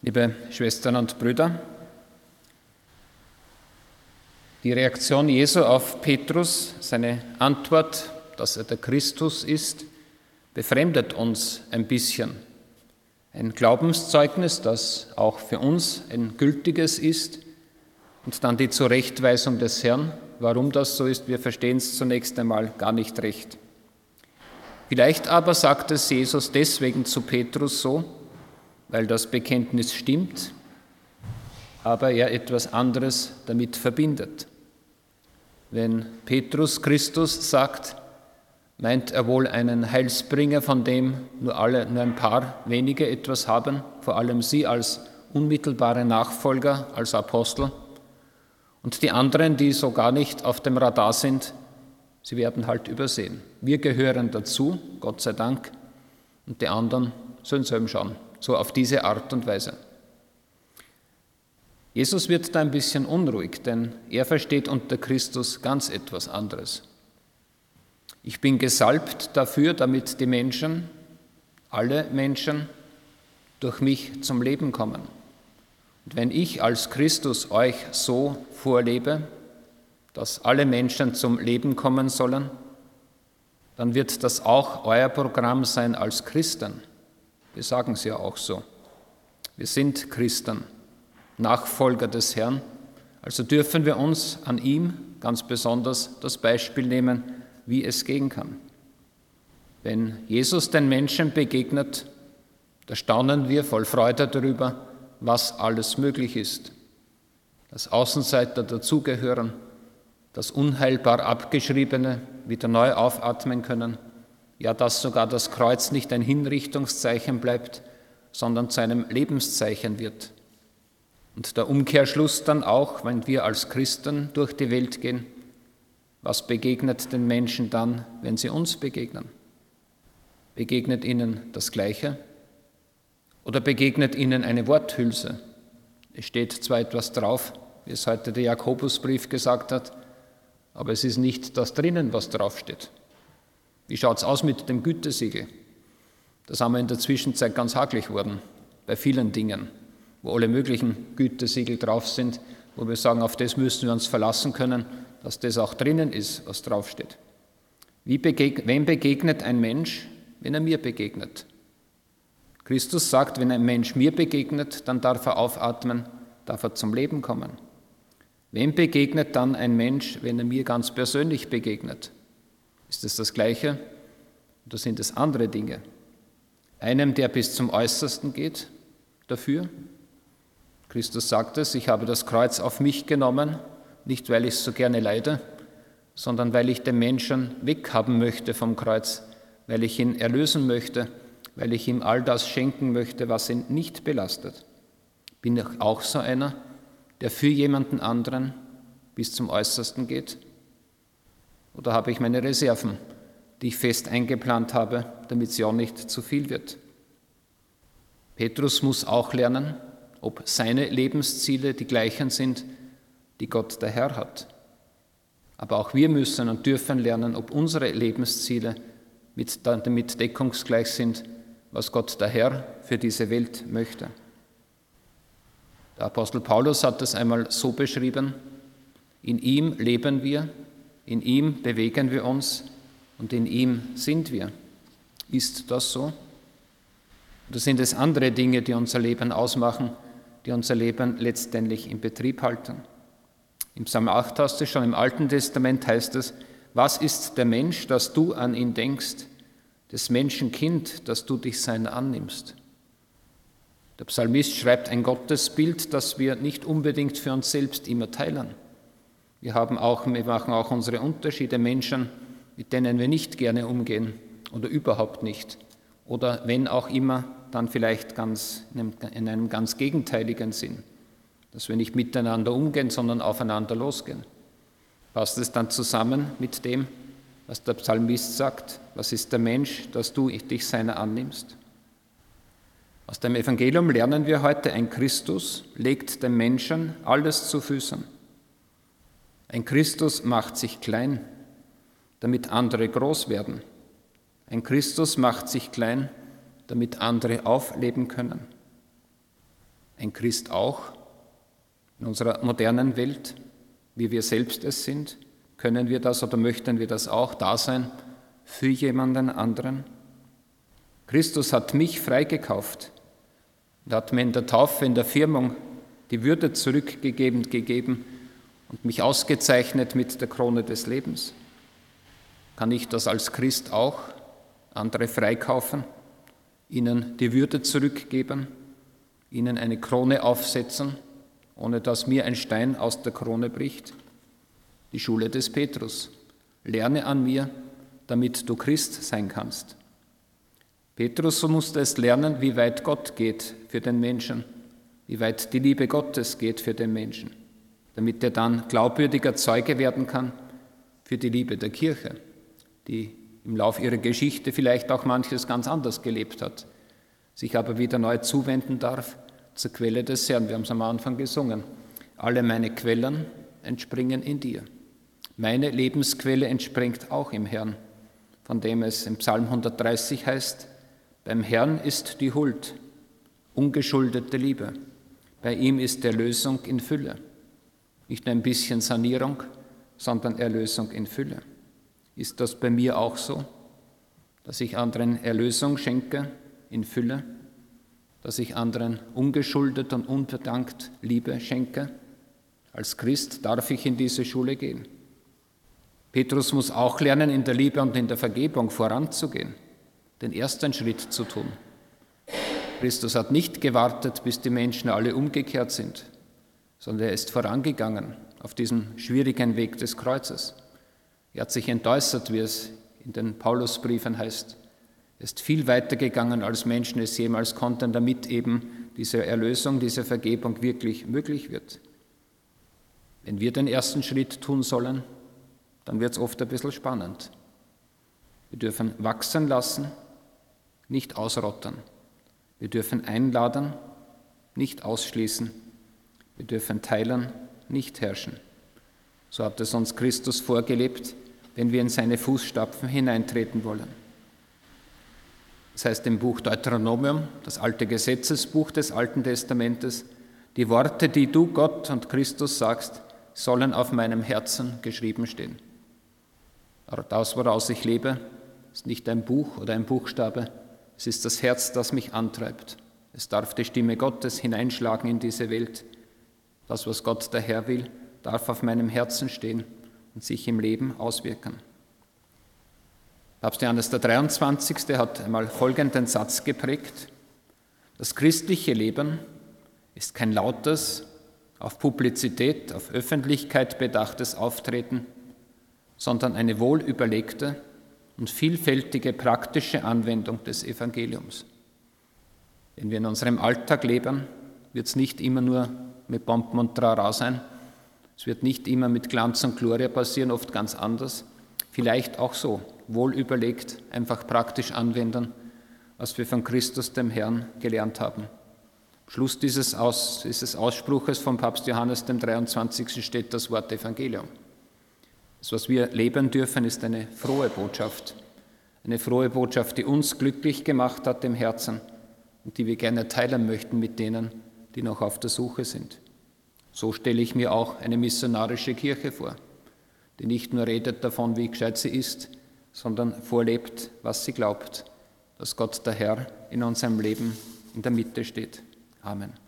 Liebe Schwestern und Brüder, die Reaktion Jesu auf Petrus, seine Antwort, dass er der Christus ist, befremdet uns ein bisschen. Ein Glaubenszeugnis, das auch für uns ein gültiges ist, und dann die Zurechtweisung des Herrn. Warum das so ist, wir verstehen es zunächst einmal gar nicht recht. Vielleicht aber sagt es Jesus deswegen zu Petrus so, weil das Bekenntnis stimmt, aber er etwas anderes damit verbindet. Wenn Petrus Christus sagt, meint er wohl einen Heilsbringer, von dem nur ein paar wenige etwas haben, vor allem sie als unmittelbare Nachfolger, als Apostel. Und die anderen, die so gar nicht auf dem Radar sind, sie werden halt übersehen. Wir gehören dazu, Gott sei Dank, und die anderen sollen selber schauen, so auf diese Art und Weise. Jesus wird da ein bisschen unruhig, denn er versteht unter Christus ganz etwas anderes. Ich bin gesalbt dafür, damit die Menschen, alle Menschen, durch mich zum Leben kommen. Und wenn ich als Christus euch so vorlebe, dass alle Menschen zum Leben kommen sollen, dann wird das auch euer Programm sein als Christen. Wir sagen es ja auch so. Wir sind Christen, Nachfolger des Herrn, also dürfen wir uns an ihm ganz besonders das Beispiel nehmen, wie es gehen kann. Wenn Jesus den Menschen begegnet, da staunen wir voll Freude darüber, was alles möglich ist. Dass Außenseiter dazugehören, dass unheilbar Abgeschriebene wieder neu aufatmen können, ja, dass sogar das Kreuz nicht ein Hinrichtungszeichen bleibt, sondern zu einem Lebenszeichen wird. Und der Umkehrschluss dann auch, wenn wir als Christen durch die Welt gehen, was begegnet den Menschen dann, wenn sie uns begegnen? Begegnet ihnen das Gleiche? Oder begegnet ihnen eine Worthülse? Es steht zwar etwas drauf, wie es heute der Jakobusbrief gesagt hat, aber es ist nicht das drinnen, was draufsteht. Wie schaut es aus mit dem Gütesiegel? Das haben wir in der Zwischenzeit ganz hakelig worden, bei vielen Dingen, wo alle möglichen Gütesiegel drauf sind, wo wir sagen, auf das müssen wir uns verlassen können, dass das auch drinnen ist, was draufsteht. Wem begegnet ein Mensch, wenn er mir begegnet? Christus sagt, wenn ein Mensch mir begegnet, dann darf er aufatmen, darf er zum Leben kommen. Wem begegnet dann ein Mensch, wenn er mir ganz persönlich begegnet? Ist es das Gleiche oder sind es andere Dinge? Einem, der bis zum Äußersten geht, dafür? Christus sagt es, ich habe das Kreuz auf mich genommen, nicht weil ich so gerne leide, sondern weil ich den Menschen weghaben möchte vom Kreuz, weil ich ihn erlösen möchte, weil ich ihm all das schenken möchte, was ihn nicht belastet. Bin ich auch so einer, der für jemanden anderen bis zum Äußersten geht? Oder habe ich meine Reserven, die ich fest eingeplant habe, damit es ja nicht zu viel wird? Petrus muss auch lernen, ob seine Lebensziele die gleichen sind, die Gott der Herr hat. Aber auch wir müssen und dürfen lernen, ob unsere Lebensziele damit deckungsgleich sind, was Gott der Herr für diese Welt möchte. Der Apostel Paulus hat es einmal so beschrieben: In ihm leben wir, in ihm bewegen wir uns und in ihm sind wir. Ist das so? Oder sind es andere Dinge, die unser Leben ausmachen, die unser Leben letztendlich in Betrieb halten? Im Psalm 8 hast du schon, im Alten Testament heißt es: Was ist der Mensch, dass du an ihn denkst, des Menschen Kind, dass du dich seiner annimmst? Der Psalmist schreibt ein Gottesbild, das wir nicht unbedingt für uns selbst immer teilen. Wir machen auch unsere Unterschiede, Menschen, mit denen wir nicht gerne umgehen oder überhaupt nicht. Oder wenn auch immer, dann vielleicht in einem ganz gegenteiligen Sinn, dass wir nicht miteinander umgehen, sondern aufeinander losgehen. Passt es dann zusammen mit dem, was der Psalmist sagt? Was ist der Mensch, dass du dich seiner annimmst? Aus dem Evangelium lernen wir heute, ein Christus legt dem Menschen alles zu Füßen. Ein Christus macht sich klein, damit andere groß werden. Ein Christus macht sich klein, damit andere aufleben können. ein Christ auch, in unserer modernen Welt, wie wir selbst es sind? Können wir das oder möchten wir das auch, da sein für jemanden anderen? Christus hat mich freigekauft und hat mir in der Taufe, in der Firmung die Würde zurückgegeben und mich ausgezeichnet mit der Krone des Lebens. Kann ich das als Christ auch andere freikaufen, ihnen die Würde zurückgeben, ihnen eine Krone aufsetzen, ohne dass mir ein Stein aus der Krone bricht? Die Schule des Petrus. Lerne an mir, damit du Christ sein kannst. Petrus musste es lernen, wie weit Gott geht für den Menschen, wie weit die Liebe Gottes geht für den Menschen, damit er dann glaubwürdiger Zeuge werden kann für die Liebe der Kirche, die im Lauf ihrer Geschichte vielleicht auch manches ganz anders gelebt hat, sich aber wieder neu zuwenden darf zur Quelle des Herrn. Wir haben es am Anfang gesungen. Alle meine Quellen entspringen in dir. Meine Lebensquelle entspringt auch im Herrn, von dem es im Psalm 130 heißt, beim Herrn ist die Huld, ungeschuldete Liebe. Bei ihm ist Erlösung in Fülle. Nicht nur ein bisschen Sanierung, sondern Erlösung in Fülle. Ist das bei mir auch so, dass ich anderen Erlösung schenke in Fülle, dass ich anderen ungeschuldet und unbedankt Liebe schenke? Als Christ darf ich in diese Schule gehen. Petrus muss auch lernen, in der Liebe und in der Vergebung voranzugehen, den ersten Schritt zu tun. Christus hat nicht gewartet, bis die Menschen alle umgekehrt sind, sondern er ist vorangegangen auf diesem schwierigen Weg des Kreuzes. Er hat sich entäußert, wie es in den Paulusbriefen heißt. Er ist viel weiter gegangen, als Menschen es jemals konnten, damit eben diese Erlösung, diese Vergebung wirklich möglich wird. Wenn wir den ersten Schritt tun sollen, dann wird es oft ein bisschen spannend. Wir dürfen wachsen lassen, nicht ausrottern. Wir dürfen einladen, nicht ausschließen. Wir dürfen teilen, nicht herrschen. So hat es uns Christus vorgelebt, wenn wir in seine Fußstapfen hineintreten wollen. Das heißt im Buch Deuteronomium, das alte Gesetzesbuch des Alten Testamentes, die Worte, die du Gott und Christus sagst, sollen auf meinem Herzen geschrieben stehen. Aber das, woraus ich lebe, ist nicht ein Buch oder ein Buchstabe, es ist das Herz, das mich antreibt. Es darf die Stimme Gottes hineinschlagen in diese Welt. Das, was Gott der Herr will, darf auf meinem Herzen stehen und sich im Leben auswirken. Papst Johannes der 23. hat einmal folgenden Satz geprägt: Das christliche Leben ist kein lautes, auf Publizität, auf Öffentlichkeit bedachtes Auftreten, sondern eine wohlüberlegte und vielfältige praktische Anwendung des Evangeliums. Wenn wir in unserem Alltag leben, wird es nicht immer nur mit Pompen und Trara sein, es wird nicht immer mit Glanz und Gloria passieren, oft ganz anders. Vielleicht auch so, wohlüberlegt, einfach praktisch anwenden, was wir von Christus, dem Herrn, gelernt haben. Am Schluss dieses Ausspruches von Papst Johannes dem 23. steht das Wort Evangelium. Das, was wir leben dürfen, ist eine frohe Botschaft, die uns glücklich gemacht hat im Herzen und die wir gerne teilen möchten mit denen, die noch auf der Suche sind. So stelle ich mir auch eine missionarische Kirche vor, die nicht nur redet davon, wie gescheit sie ist, sondern vorlebt, was sie glaubt, dass Gott der Herr in unserem Leben in der Mitte steht. Amen.